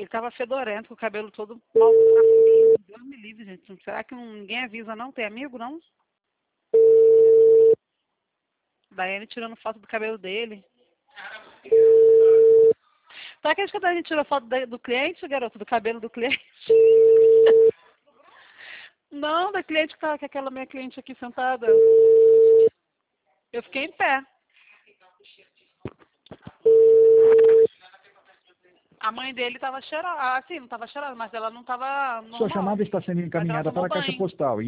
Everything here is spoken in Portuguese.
Ele tava fedorento, com o cabelo todo mal. Deus me livre, gente. Será que ninguém avisa, não? Tem amigo, não? Daiane tirando foto do cabelo dele. Tu acredita que a gente tirou foto do cliente, garoto? Do cabelo do cliente? Não, da cliente que tá com aquela minha cliente aqui sentada. Eu fiquei em pé. A mãe dele estava cheirosa. Ah, sim, não estava cheirosa, mas ela não estava normal. Sua chamada está sendo encaminhada para a caixa postal.